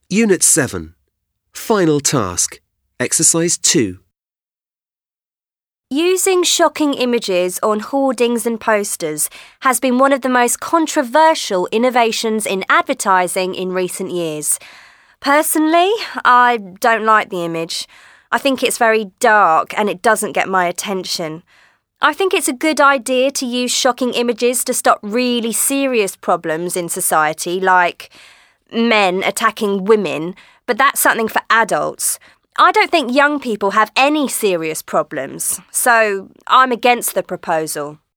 Unit 7. Final task. Exercise 2. Using shocking images on hoardings and posters has been one of the most controversial innovations in advertising in recent years. Personally, I don't like the image. I think it's very dark and it doesn't get my attention. I think it's a good idea to use shocking images to stop really serious problems in society, like men attacking women, but that's something for adults. I don't think young people have any serious problems, so I'm against the proposal.